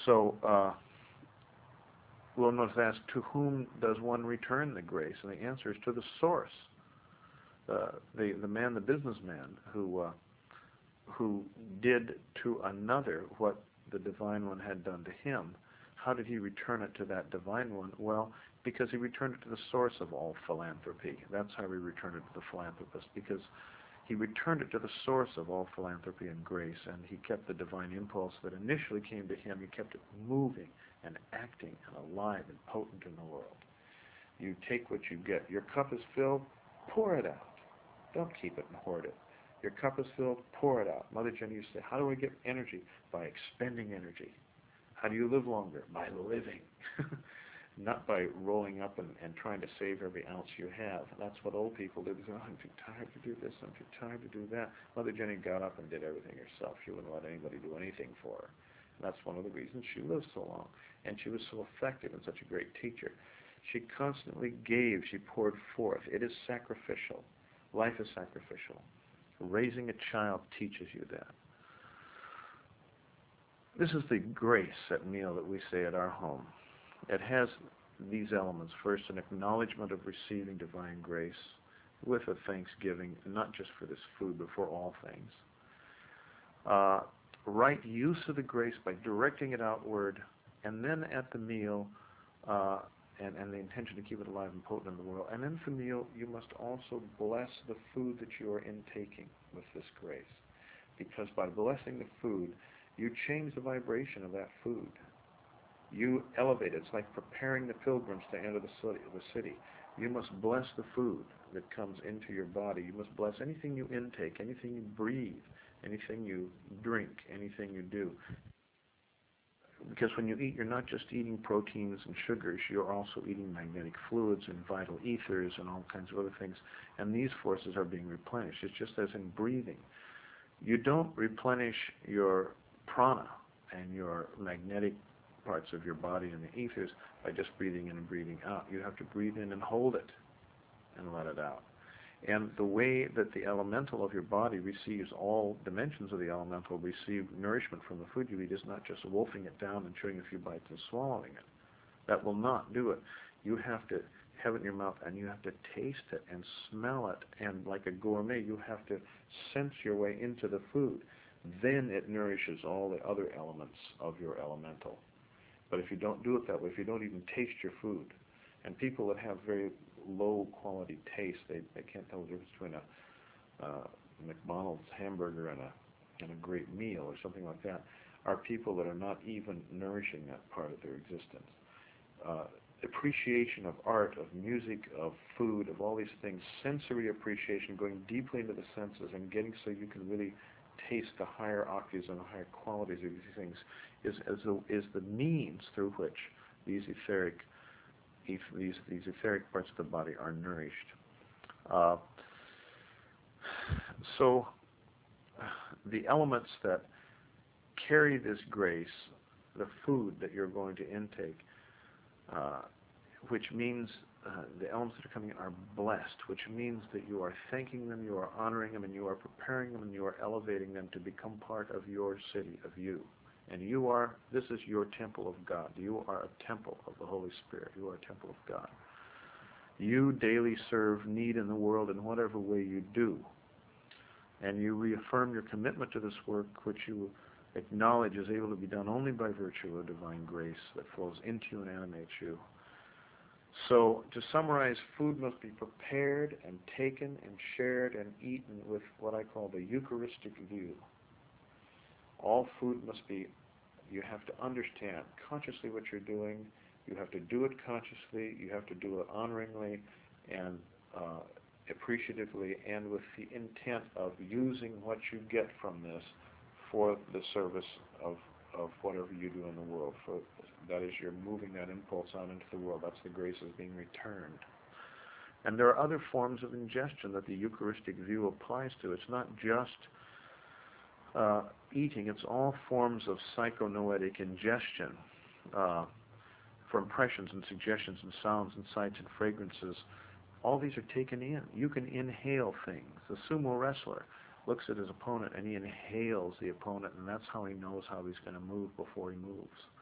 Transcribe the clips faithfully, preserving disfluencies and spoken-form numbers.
So, uh, Wilhelm was asked, to whom does one return the grace? And the answer is to the source. Uh, the the man, the businessman, who uh, who did to another what the divine one had done to him. How did he return it to that divine one? Well, because he returned it to the source of all philanthropy. That's how he returned it to the philanthropist, because he returned it to the source of all philanthropy and grace, and he kept the divine impulse that initially came to him, he kept it moving and acting and alive and potent in the world. You take what you get. Your cup is filled, pour it out. Don't keep it and hoard it. Your cup is filled, pour it out. Mother Jenny used to say, how do I get energy? By expending energy. How do you live longer? By living. Not by rolling up and, and trying to save every ounce you have. That's what old people do. They say, oh, I'm too tired to do this, I'm too tired to do that. Mother Jenny got up and did everything herself. She wouldn't let anybody do anything for her. And that's one of the reasons she lived so long. And she was so effective and such a great teacher. She constantly gave, she poured forth. It is sacrificial. Life is sacrificial. Raising a child teaches you that. This is the grace at meal that we say at our home. It has these elements. First, an acknowledgement of receiving divine grace with a thanksgiving, not just for this food, but for all things. Uh, right use of the grace by directing it outward, and then at the meal, uh, and, and the intention to keep it alive and potent in the world. And then for the meal, you must also bless the food that you are intaking with this grace. Because by blessing the food, you change the vibration of that food. You elevate it. It's like preparing the pilgrims to enter the city. The city. You must bless the food that comes into your body. You must bless anything you intake, anything you breathe, anything you drink, anything you do. Because when you eat, you're not just eating proteins and sugars, you're also eating magnetic fluids and vital ethers and all kinds of other things. And these forces are being replenished. It's just as in breathing. You don't replenish your prana and your magnetic parts of your body and the ethers by just breathing in and breathing out. You have to breathe in and hold it and let it out. And the way that the elemental of your body receives, all dimensions of the elemental receive nourishment from the food you eat, is not just wolfing it down and chewing a few bites and swallowing it. That will not do it. You have to have it in your mouth, and you have to taste it and smell it, and like a gourmet, you have to sense your way into the food. Then it nourishes all the other elements of your elemental. But if you don't do it that way, if you don't even taste your food, and people that have very low quality taste, they, they can't tell the difference between a uh, McDonald's hamburger and a and a great meal or something like that, are people that are not even nourishing that part of their existence. Uh, appreciation of art, of music, of food, of all these things, sensory appreciation, going deeply into the senses and getting so you can really taste the higher octaves and the higher qualities of these things, is as the, is the means through which these etheric these these etheric parts of the body are nourished. Uh, so the elements that carry this grace, the food that you're going to intake, uh, which means uh, the elements that are coming in are blessed, which means that you are thanking them, you are honoring them, and you are preparing them, and you are elevating them to become part of your city, of you. And you are, this is your temple of God. You are a temple of the Holy Spirit. You are a temple of God. You daily serve need in the world in whatever way you do. And you reaffirm your commitment to this work, which you acknowledge is able to be done only by virtue of divine grace that flows into you and animates you. So, to summarize, food must be prepared and taken and shared and eaten with what I call the Eucharistic view. All food must be, you have to understand consciously what you're doing, you have to do it consciously, you have to do it honoringly and uh, appreciatively, and with the intent of using what you get from this for the service of, of whatever you do in the world. For, that is, you're moving that impulse out into the world. That's the grace is being returned. And there are other forms of ingestion that the Eucharistic view applies to. It's not just Uh, eating, it's all forms of psychonoetic ingestion uh, for impressions and suggestions and sounds and sights and fragrances. All these are taken in. You can inhale things. The sumo wrestler looks at his opponent and he inhales the opponent, and that's how he knows how he's going to move before he moves.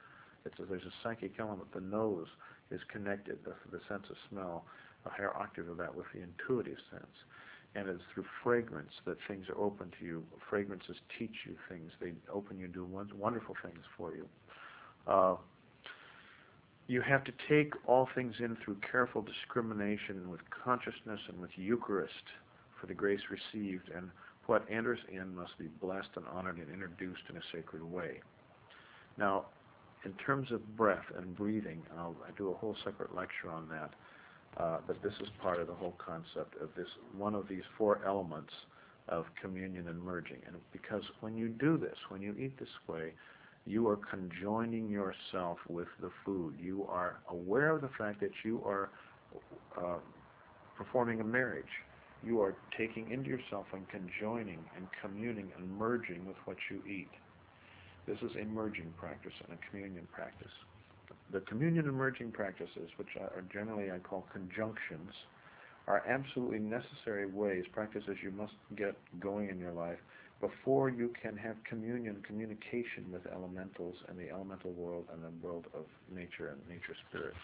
It's a, there's a psychic element. The nose is connected, the, the sense of smell, a higher octave of that with the intuitive sense. And it's through fragrance that things are open to you. Fragrances teach you things. They open you to do wonderful things for you. Uh, you have to take all things in through careful discrimination with consciousness and with Eucharist for the grace received, and what enters in must be blessed and honored and introduced in a sacred way. Now, in terms of breath and breathing, I'll I do a whole separate lecture on that, uh, but this is part of the whole concept of this, one of these four elements of communion and merging. And because when you do this, when you eat this way, you are conjoining yourself with the food. You are aware of the fact that you are uh, performing a marriage. You are taking into yourself and conjoining and communing and merging with what you eat. This is a merging practice and a communion practice. The communion and merging practices, which are generally I call conjunctions, are absolutely necessary ways, practices you must get going in your life before you can have communion, communication with elementals and the elemental world and the world of nature and nature spirit.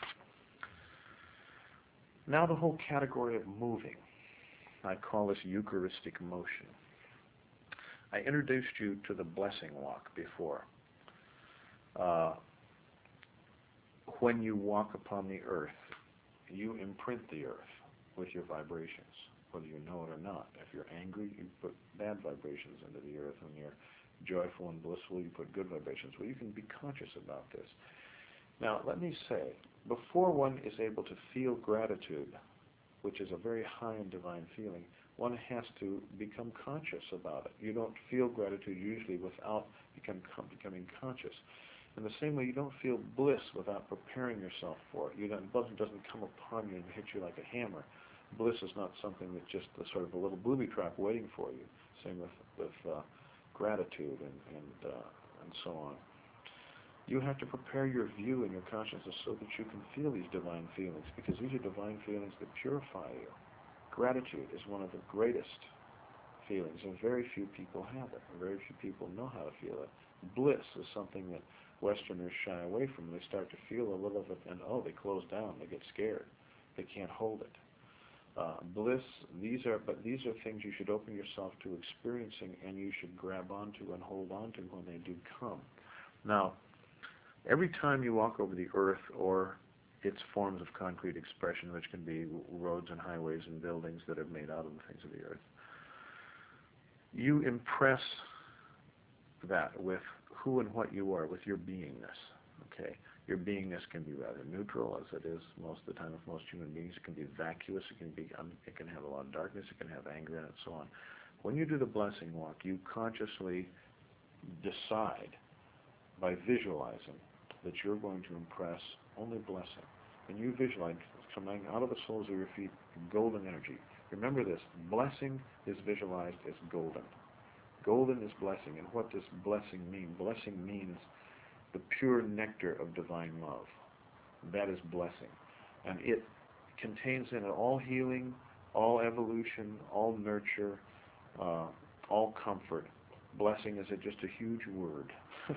Now the whole category of moving. I call this Eucharistic motion. I introduced you to the blessing walk before. Uh, when you walk upon the earth, you imprint the earth with your vibrations, whether you know it or not. If you're angry, you put bad vibrations into the earth. When you're joyful and blissful, you put good vibrations. Well, you can be conscious about this. Now, let me say, before one is able to feel gratitude, which is a very high and divine feeling, one has to become conscious about it. You don't feel gratitude usually without become, becoming conscious. In the same way, you don't feel bliss without preparing yourself for it. You don't, it doesn't come upon you and hit you like a hammer. Bliss is not something that's just a sort of a little booby trap waiting for you. Same with, with uh, gratitude and, and, uh, and so on. You have to prepare your view and your consciousness so that you can feel these divine feelings, because these are divine feelings that purify you. Gratitude is one of the greatest feelings, and very few people have it. Very few people know how to feel it. Bliss is something that Westerners shy away from. They start to feel a little of it, and oh, they close down. They get scared. They can't hold it. Uh, bliss, these are, but these are things you should open yourself to experiencing, and you should grab onto and hold onto when they do come. Now, every time you walk over the earth or its forms of concrete expression, which can be roads and highways and buildings that are made out of the things of the earth, you impress that with who and what you are, with your beingness. Okay, your beingness can be rather neutral, as it is most of the time with most human beings. It can be vacuous. It can be. Um, it can have a lot of darkness. It can have anger in it, and so on. When you do the blessing walk, you consciously decide by visualizing that you're going to impress only blessing. And you visualize coming out of the soles of your feet golden energy. Remember this, blessing is visualized as golden. Golden is blessing. And what does blessing mean? Blessing means the pure nectar of divine love. That is blessing. And it contains in it all healing, all evolution, all nurture, uh, all comfort. Blessing is a, just a huge word.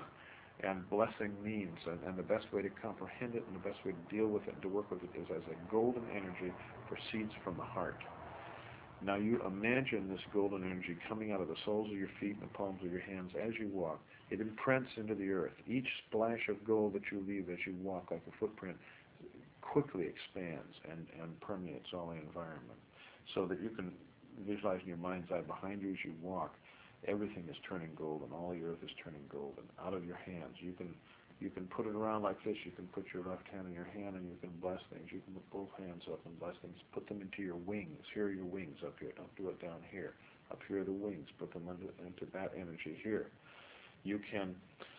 And blessing means, and, and the best way to comprehend it and the best way to deal with it and to work with it is as a golden energy proceeds from the heart. Now you imagine this golden energy coming out of the soles of your feet and the palms of your hands as you walk. It imprints into the earth. Each splash of gold that you leave as you walk like a footprint quickly expands and, and permeates all the environment, so that you can visualize in your mind's eye behind you as you walk. Everything is turning golden. All the earth is turning golden. Out of your hands, you can you can put it around like this. You can put your left hand in your hand and you can bless things. You can put both hands up and bless things. Put them into your wings. Here are your wings up here. Don't do it down here. Up here are the wings. Put them into, into that energy here. You can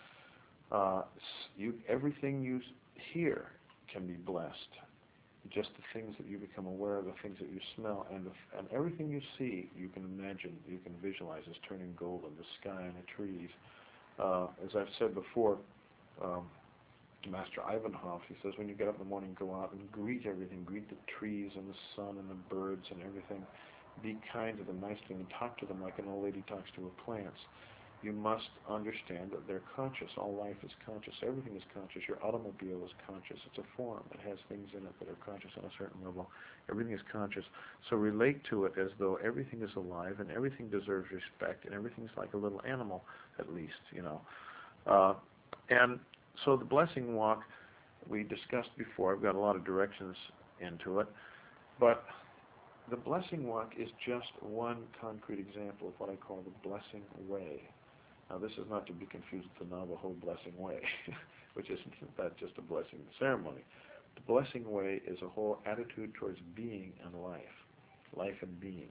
uh, you everything you hear can be blessed. Just the things that you become aware of, the things that you smell, and, the, and everything you see, you can imagine, you can visualize as turning golden, the sky and the trees. Uh, as I've said before, um, Master Ivanhoff, he says, when you get up in the morning, go out and greet everything, greet the trees and the sun and the birds and everything. Be kind to them, nice to them, and talk to them like an old lady talks to her plants. you must understand that they're conscious. All life is conscious. Everything is conscious. Your automobile is conscious. It's a form. It has things in it that are conscious on a certain level. Everything is conscious. So relate to it as though everything is alive and everything deserves respect and everything's like a little animal, at least, you know. Uh, and so the blessing walk we discussed before. I've got a lot of directions into it. But the blessing walk is just one concrete example of what I call the blessing way. Now, this is not to be confused with the Navajo blessing way, which isn't that just a blessing ceremony. The blessing way is a whole attitude towards being and life, life and being.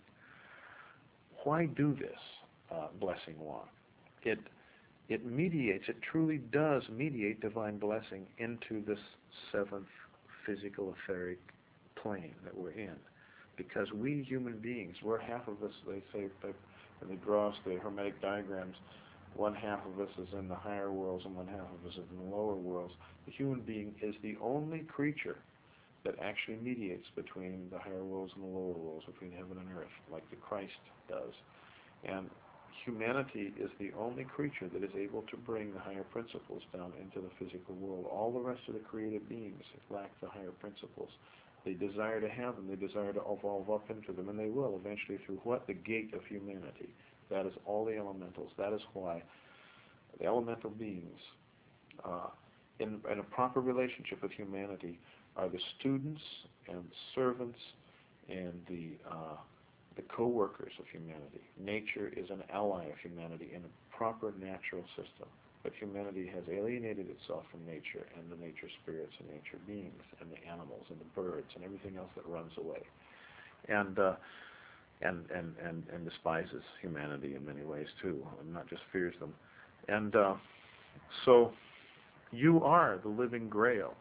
Why do this uh, blessing walk? It it mediates, it truly does mediate divine blessing into this seventh physical etheric plane that we're in. Because we human beings, we're half of us, they say, when they draw us the Hermetic diagrams, one half of us is in the higher worlds and one half of us is in the lower worlds. The human being is the only creature that actually mediates between the higher worlds and the lower worlds, between heaven and earth, like the Christ does. And humanity is the only creature that is able to bring the higher principles down into the physical world. All the rest of the created beings lack the higher principles. They desire to have them. They desire to evolve up into them, and they will eventually through what? The gate of humanity. That is all the elementals. That is why the elemental beings, uh, in, in a proper relationship with humanity, are the students and servants and the uh, the co-workers of humanity. Nature is an ally of humanity in a proper natural system. But humanity has alienated itself from nature and the nature spirits and nature beings and the animals and the birds and everything else that runs away, and uh, and, and and and despises humanity in many ways too, and not just fears them. And uh, so you are the living Grail.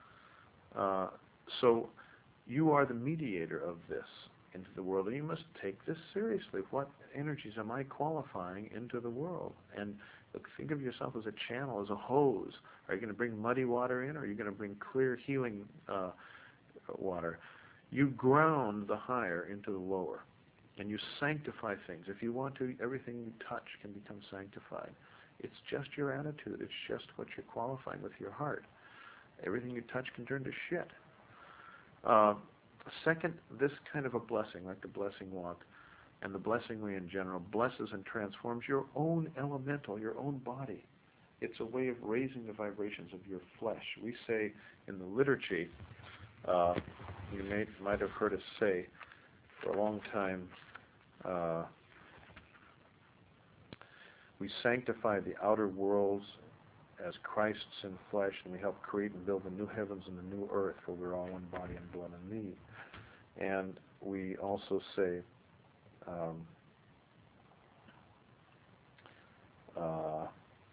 Uh, so you are the mediator of this into the world, and you must take this seriously. What energies am I qualifying into the world? And look, think of yourself as a channel, as a hose. Are you going to bring muddy water in, or are you going to bring clear, healing uh, water? You ground the higher into the lower, and you sanctify things. If you want to, everything you touch can become sanctified. It's just your attitude. It's just what you're qualifying with your heart. Everything you touch can turn to shit. Uh, second, this kind of a blessing, like the blessing walk, and the blessing way in general, blesses and transforms your own elemental, your own body. It's a way of raising the vibrations of your flesh. We say in the liturgy, uh, you may, might have heard us say for a long time, uh, we sanctify the outer worlds as Christ's in flesh, and we help create and build the new heavens and the new earth, for we're all one body and blood and meat. And we also say, um, uh,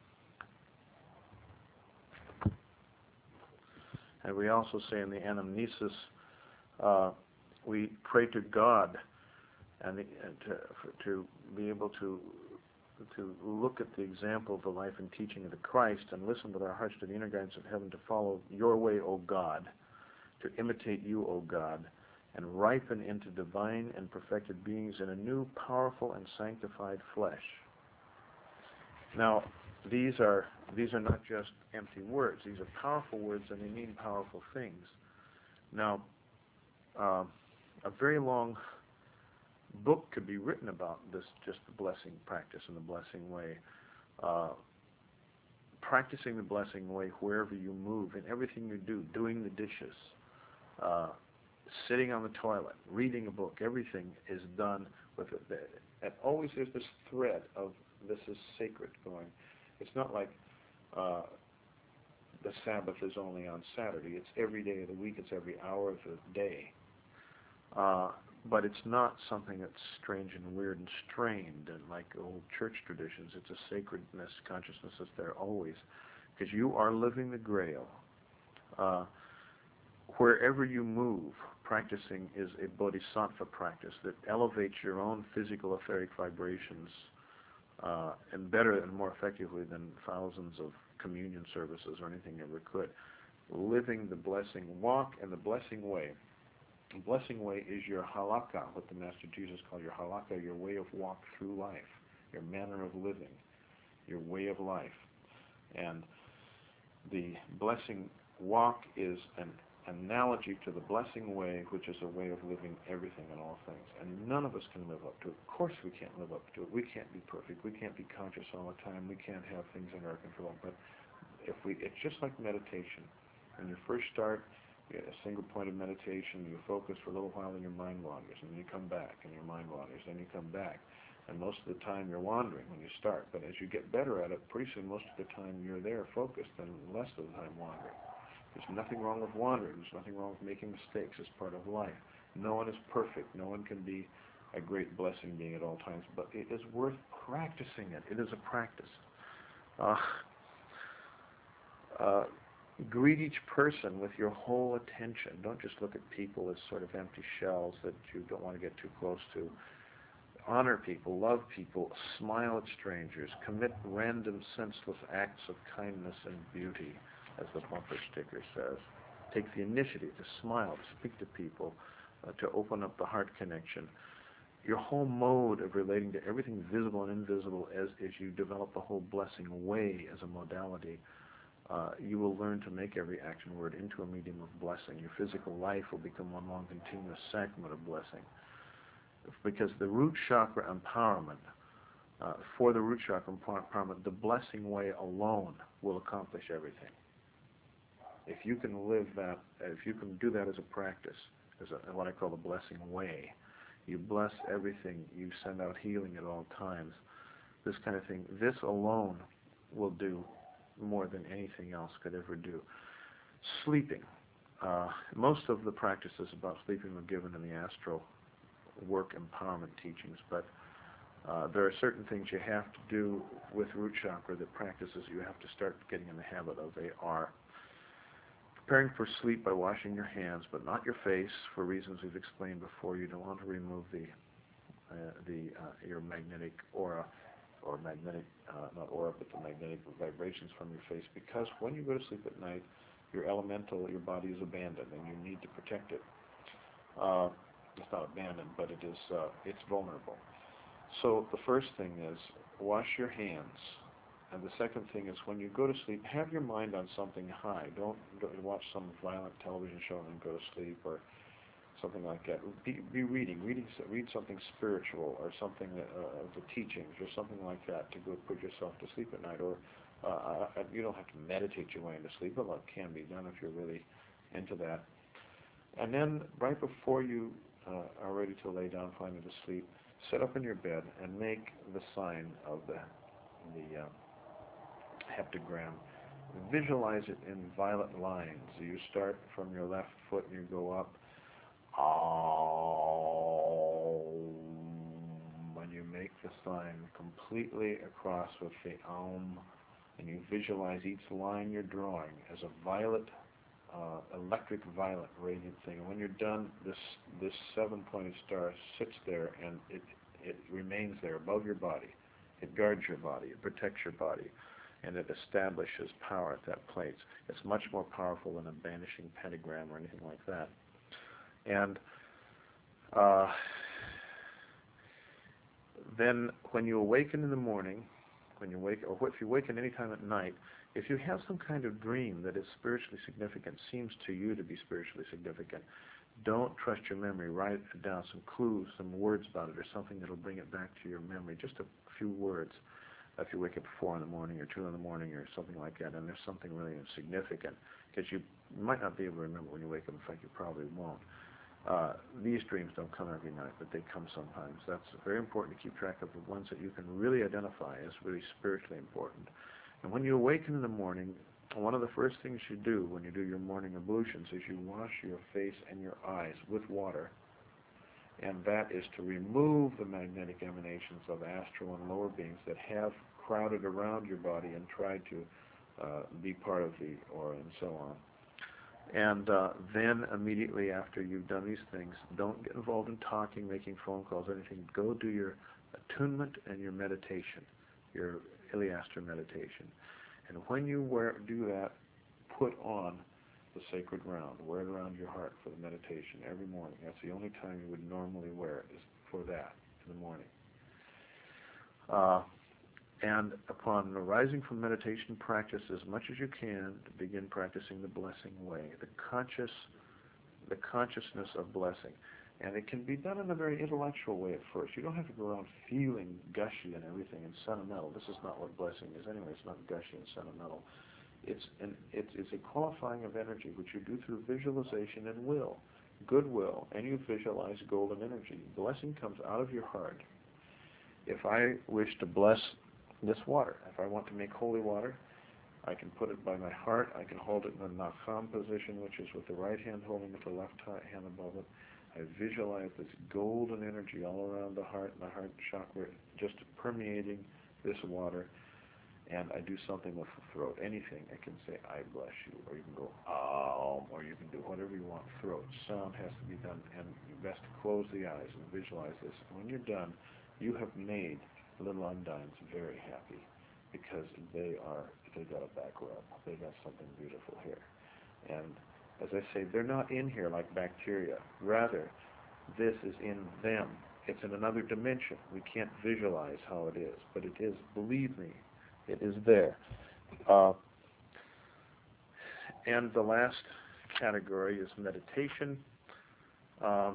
and we also say in the anamnesis, uh, we pray to God and, the, and to, for, to be able to to look at the example of the life and teaching of the Christ and listen with our hearts to the inner guidance of heaven, to follow your way, O God, to imitate you, O God, and ripen into divine and perfected beings in a new, powerful, and sanctified flesh. Now, these are these are not just empty words. These are powerful words, and they mean powerful things. Now, uh, a very long book could be written about this, just the blessing practice and the blessing way. Uh, practicing the blessing way wherever you move, in everything you do, doing the dishes, uh, sitting on the toilet, reading a book, everything is done with it. And always there's this thread of this is sacred going. It's not like uh, the Sabbath is only on Saturday. It's every day of the week. It's every hour of the day. Uh, but it's not something that's strange and weird and strained and like old church traditions. It's a sacredness, consciousness that's there always, because you are living the Grail. Uh, wherever you move, practicing is a bodhisattva practice that elevates your own physical etheric vibrations uh, and better and more effectively than thousands of communion services or anything ever could. Living the blessing walk and the blessing way. The blessing way is your halakha, what the Master Jesus called your halakha, your way of walk through life, your manner of living. your way of life. And the blessing walk is an analogy to the blessing way, which is a way of living everything and all things. And none of us can live up to it. Of course we can't live up to it. We can't be perfect. We can't be conscious all the time. We can't have things under our control. But if we, it's just like meditation. When you first start, you get a single point of meditation, you focus for a little while and your mind wanders, and then you come back and your mind wanders, then you come back. And most of the time you're wandering when you start. But as you get better at it, pretty soon most of the time you're there focused and less of the time wandering. There's nothing wrong with wandering. There's nothing wrong with making mistakes. It's part of life. No one is perfect. No one can be a great blessing being at all times. But it is worth practicing it. It is a practice. Uh, uh, greet each person with your whole attention. Don't just look at people as sort of empty shells that you don't want to get too close to. Honor people, love people, smile at strangers, commit random senseless acts of kindness and beauty, as the bumper sticker says. Take the initiative to smile, to speak to people, uh, to open up the heart connection. Your whole mode of relating to everything visible and invisible as, as you develop the whole blessing way as a modality, uh, you will learn to make every action word into a medium of blessing. Your physical life will become one long continuous sacrament of blessing. Because the root chakra empowerment, uh, for the root chakra empowerment, the blessing way alone will accomplish everything. If you can live that, if you can do that as a practice, as a, what I call the blessing way, you bless everything, you send out healing at all times, this kind of thing, this alone will do more than anything else could ever do. Sleeping. Uh, most of the practices about sleeping were given in the astral work empowerment teachings, but uh, there are certain things you have to do with root chakra, that practices you have to start getting in the habit of. They are preparing for sleep by washing your hands, but not your face, for reasons we've explained before. You don't want to remove the uh, the uh, your magnetic aura, or magnetic, uh, not aura, but the magnetic vibrations from your face, because when you go to sleep at night, your elemental, your body is abandoned, and you need to protect it. Uh, It's not abandoned, but it is, uh, it's vulnerable. So the first thing is wash your hands. And the second thing is when you go to sleep, have your mind on something high. Don't, don't watch some violent television show and then go to sleep, or something like that. Be, be reading. reading. Read something spiritual, or something, uh, the teachings, or something like that, to go put yourself to sleep at night. Or uh, you don't have to meditate your way into sleep, although it can be done if you're really into that. And then right before you Uh, are ready to lay down finally to sleep, sit up in your bed and make the sign of the, the uh, heptagram. Visualize it in violet lines. You start from your left foot and you go up. Aum. When you make the sign completely across with the Aum, and you visualize each line you're drawing as a violet Uh, electric violet radiant thing. And when you're done, this this seven-pointed star sits there, and it it remains there above your body. It guards your body. It protects your body, and it establishes power at that place. It's much more powerful than a banishing pentagram or anything like that. And uh, then, when you awaken in the morning, when you wake, or if you awaken any time at night, if you have some kind of dream that is spiritually significant, seems to you to be spiritually significant, don't trust your memory. Write down some clues, some words about it, or something that will bring it back to your memory. Just a few words. If you wake up at four in the morning or two in the morning or something like that, and there's something really significant, because you might not be able to remember when you wake up. In fact, you probably won't. Uh, these dreams don't come every night, but they come sometimes. That's very important to keep track of the ones that you can really identify as really spiritually important. And when you awaken in the morning, one of the first things you do when you do your morning ablutions is you wash your face and your eyes with water. And that is to remove the magnetic emanations of astral and lower beings that have crowded around your body and tried to uh, be part of the aura and so on. And uh, then immediately after you've done these things, don't get involved in talking, making phone calls, anything. Go do your attunement and your meditation, your Iliaster meditation. And when you wear, do that, put on the sacred round. Wear it around your heart for the meditation every morning. That's the only time you would normally wear it, is for that, in the morning. Uh, And upon arising from meditation, practice as much as you can to begin practicing the blessing way, the conscious, the consciousness of blessing. And it can be done in a very intellectual way at first. You don't have to go around feeling gushy and everything and sentimental. This is not what blessing is anyway. It's not gushy and sentimental. It's an it is a qualifying of energy, which you do through visualization and will, goodwill, and you visualize golden energy. Blessing comes out of your heart. If I wish to bless this water, if I want to make holy water, I can put it by my heart. I can hold it in the Nakham position, which is with the right hand holding with the left hand above it. I visualize this golden energy all around the heart and the heart chakra, just permeating this water. And I do something with the throat. Anything. I can say, I bless you. Or you can go, Om. Or you can do whatever you want. Throat. Sound has to be done. And you best close the eyes and visualize this. And when you're done, you have made little undines very happy. Because they are, they got a back rub. They got something beautiful here. And as I say, they're not in here like bacteria. Rather, this is in them. It's in another dimension. We can't visualize how it is. But it is, believe me, it is there. Uh, and the last category is meditation. Um,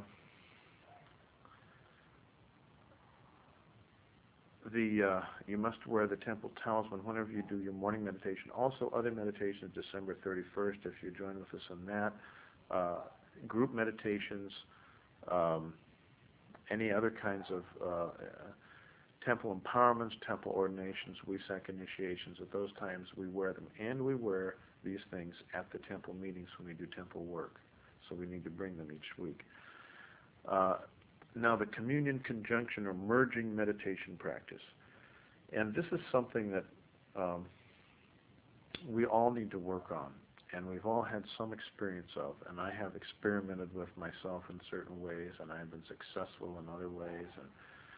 the uh, you must wear the temple talisman whenever you do your morning meditation. Also, other meditations, December thirty-first, if you join with us on that. Uh, group meditations, um, any other kinds of uh, temple empowerments, temple ordinations, Wesak initiations. At those times, we wear them. And we wear these things at the temple meetings when we do temple work. So we need to bring them each week. Uh, now, the communion conjunction or merging meditation practice. And this is something that um, we all need to work on. And we've all had some experience of. And I have experimented with myself in certain ways, and I have been successful in other ways. And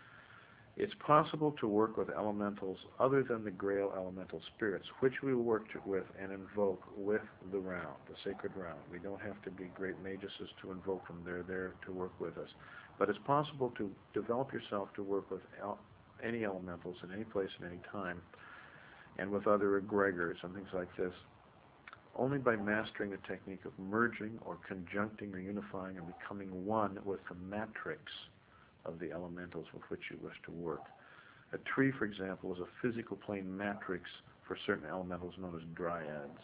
it's possible to work with elementals other than the Grail elemental spirits, which we worked with and invoke with the round, the sacred round. We don't have to be great maguses to invoke them. They're there to work with us. But it's possible to develop yourself to work with el- any elementals in any place and any time, and with other egregors and things like this, only by mastering the technique of merging or conjuncting or unifying and becoming one with the matrix of the elementals with which you wish to work. A tree, for example, is a physical plane matrix for certain elementals known as dryads,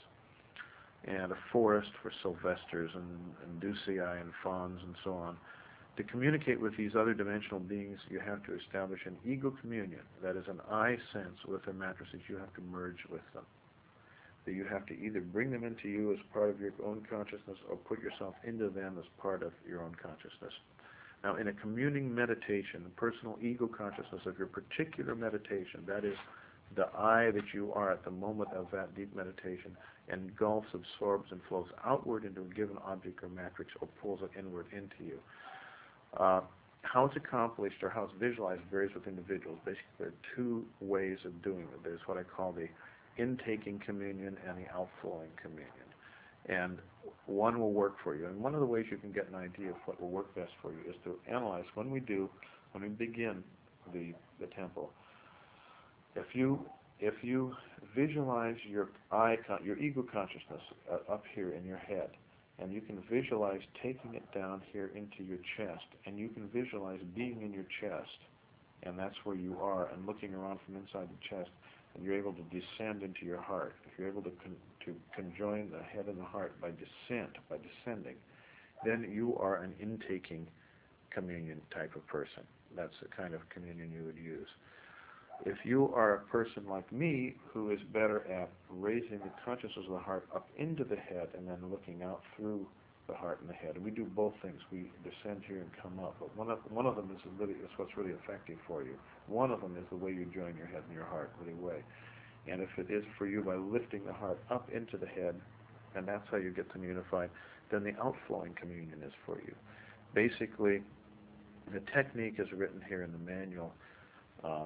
and a forest for sylvesters and, and Ducii and fauns and so on. To communicate with these other dimensional beings, you have to establish an ego communion, that is an I sense with their matrices. You have to merge with them. That you have to either bring them into you as part of your own consciousness or put yourself into them as part of your own consciousness. Now, in a communing meditation, the personal ego consciousness of your particular meditation, that is the I that you are at the moment of that deep meditation, engulfs, absorbs, and flows outward into a given object or matrix or pulls it inward into you. Uh, how it's accomplished or how it's visualized varies with individuals. Basically, there are two ways of doing it. There's what I call the intaking communion and the outflowing communion. And one will work for you. And one of the ways you can get an idea of what will work best for you is to analyze when we do, when we begin the, the temple. If you if you visualize your I, your ego consciousness uh, up here in your head, and you can visualize taking it down here into your chest, and you can visualize being in your chest, and that's where you are, and looking around from inside the chest, and you're able to descend into your heart. If you're able to con- to conjoin the head and the heart by descent, by descending, then you are an intaking communion type of person. That's the kind of communion you would use. If you are a person like me who is better at raising the consciousness of the heart up into the head and then looking out through the heart and the head, and we do both things. We descend here and come up. But one of one of them is really is what's really effective for you. One of them is the way you join your head and your heart, really way. And if it is for you by lifting the heart up into the head, and that's how you get them unified, then the outflowing communion is for you. Basically, the technique is written here in the manual. Um,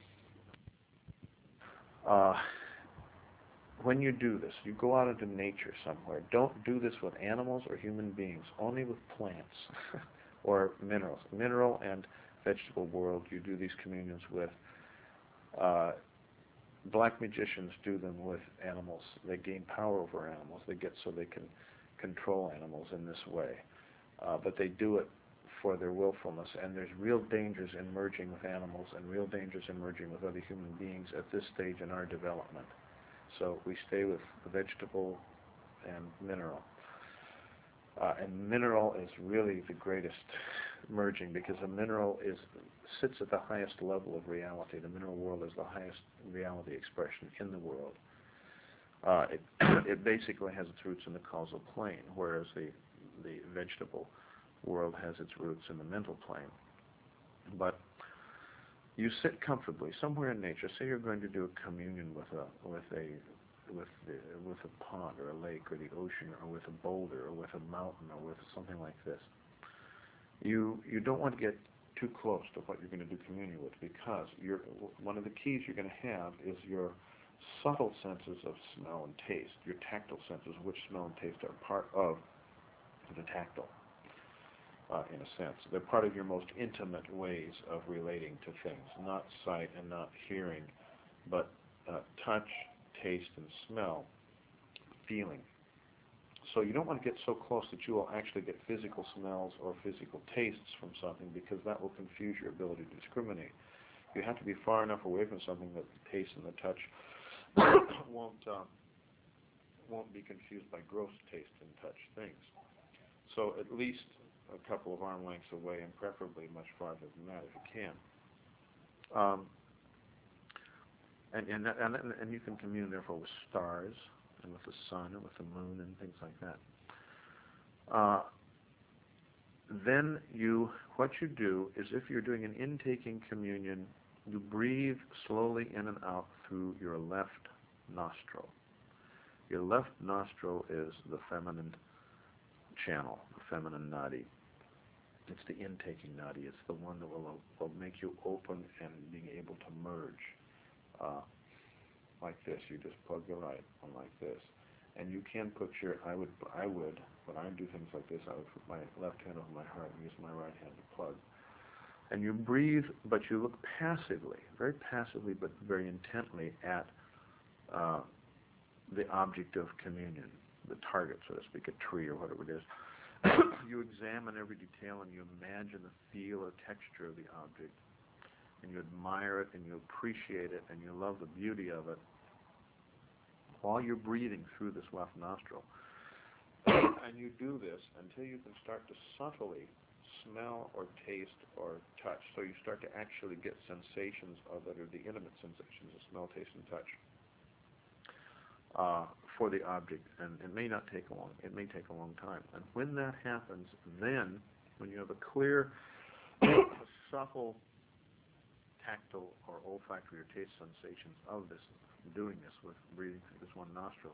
uh, when you do this, you go out into nature somewhere. Don't do this with animals or human beings, only with plants or minerals. Mineral and vegetable world, you do these communions with. Uh, black magicians do them with animals. They gain power over animals. They get so they can control animals in this way. Uh, but they do it for their willfulness, and there's real dangers in merging with animals and real dangers in merging with other human beings at this stage in our development. So we stay with vegetable and mineral. Uh, and mineral is really the greatest merging, because a mineral is sits at the highest level of reality. The mineral world is the highest reality expression in the world. Uh, it, it basically has its roots in the causal plane, whereas the, the vegetable world has its roots in the mental plane. But you sit comfortably somewhere in nature. Say you're going to do a communion with a with a with the, with a pond or a lake or the ocean or with a boulder or with a mountain or with something like this. You you don't want to get too close to what you're going to do communion with, because you're, one of the keys you're going to have is your subtle senses of smell and taste, your tactile senses, which smell and taste are part of the tactile, uh, in a sense. They're part of your most intimate ways of relating to things, not sight and not hearing, but uh, touch, taste, and smell, feeling. So you don't want to get so close that you will actually get physical smells or physical tastes from something, because that will confuse your ability to discriminate. You have to be far enough away from something that the taste and the touch won't uh, won't be confused by gross taste and touch things. So at least a couple of arm lengths away, and preferably much farther than that if you can. Um, and, and, and, and you can commune, therefore, with stars and with the sun and with the moon and things like that. Uh, then you, what you do is, if you're doing an intaking communion, you breathe slowly in and out through your left nostril. Your left nostril is the feminine channel, the feminine nadi. It's the intaking nadi. It's the one that will, will make you open and being able to merge. Uh, like this, you just plug the right one like this. And you can put your, I would, I would, when I do things like this, I would put my left hand over my heart and use my right hand to plug. And you breathe, but you look passively, very passively, but very intently at uh, the object of communion, the target, so to speak, a tree or whatever it is. You examine every detail, and you imagine the feel or texture of the object, and you admire it, and you appreciate it, and you love the beauty of it, while you're breathing through this left nostril. And you do this until you can start to subtly smell or taste or touch. So you start to actually get sensations of that are the intimate sensations of smell, taste, and touch uh, for the object. And it may not take a long, it may take a long time. And when that happens, then when you have a clear, subtle tactile or olfactory or taste sensations of this, doing this with breathing through this one nostril,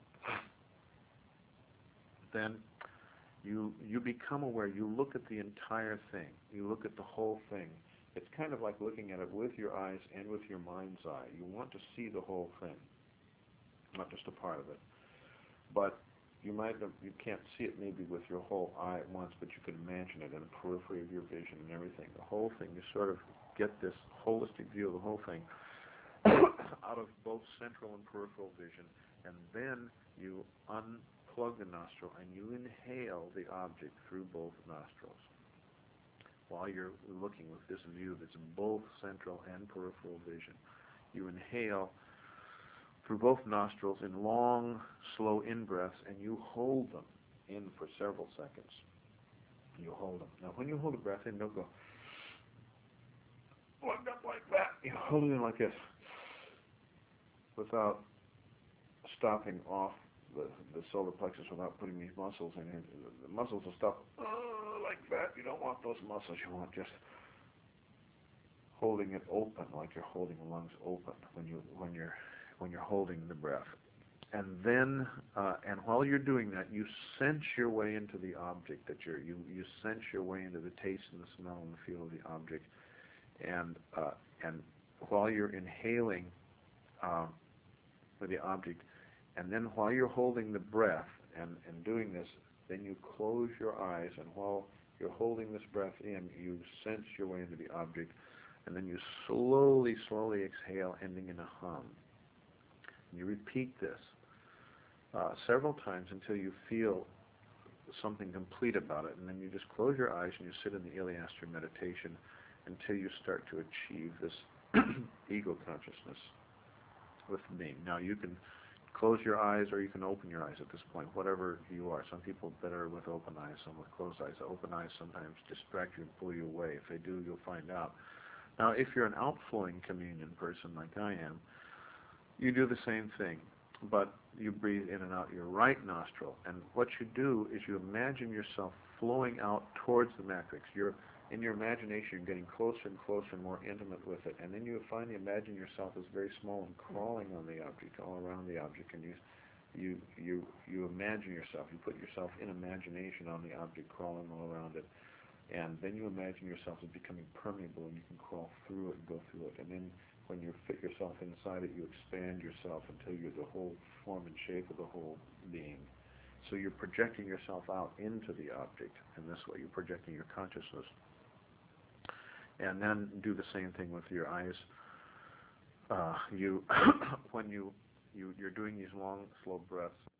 then you you become aware. You look at the entire thing. You look at the whole thing. It's kind of like looking at it with your eyes and with your mind's eye. You want to see the whole thing, not just a part of it. But you might have, you can't see it maybe with your whole eye at once, but you can imagine it in the periphery of your vision and everything. The whole thing. You sort of get this holistic view of the whole thing out of both central and peripheral vision, and then you unplug the nostril and you inhale the object through both nostrils while you're looking with this view that's both central and peripheral vision. You inhale through both nostrils in long, slow in-breaths, and you hold them in for several seconds. You hold them. Now, when you hold a breath in, don't go plugged up like that. You hold it in like this without stopping off the, the solar plexus, without putting these muscles in it. The muscles will stop uh, like that. You don't want those muscles. You want just holding it open, like you're holding the lungs open when you when you're when you're holding the breath. And then, uh, and while you're doing that, you sense your way into the object that you're, you, you sense your way into the taste and the smell and the feel of the object. And, uh, and while you're inhaling uh, for the object, and then while you're holding the breath and, and doing this, then you close your eyes, and while you're holding this breath in, you sense your way into the object, and then you slowly, slowly exhale, ending in a hum. You repeat this uh, several times until you feel something complete about it, and then you just close your eyes and you sit in the Iliaster meditation until you start to achieve this ego consciousness with being. Now you can close your eyes or you can open your eyes at this point, whatever you are. Some people better with open eyes, some with closed eyes. Open eyes sometimes distract you and pull you away. If they do, you'll find out. Now if you're an outflowing communion person like I am, you do the same thing, but you breathe in and out your right nostril, and what you do is you imagine yourself flowing out towards the matrix. You're in your imagination, you're getting closer and closer, more intimate with it, and then you finally imagine yourself as very small and crawling on the object, all around the object, and you you you you imagine yourself, you put yourself in imagination on the object, crawling all around it, and then you imagine yourself as becoming permeable, and you can crawl through it and go through it, and then when you fit yourself inside it, you expand yourself until you're the whole form and shape of the whole being. So you're projecting yourself out into the object, and this way you're projecting your consciousness. And then do the same thing with your eyes. Uh, you, when you, you, you're doing these long, slow breaths,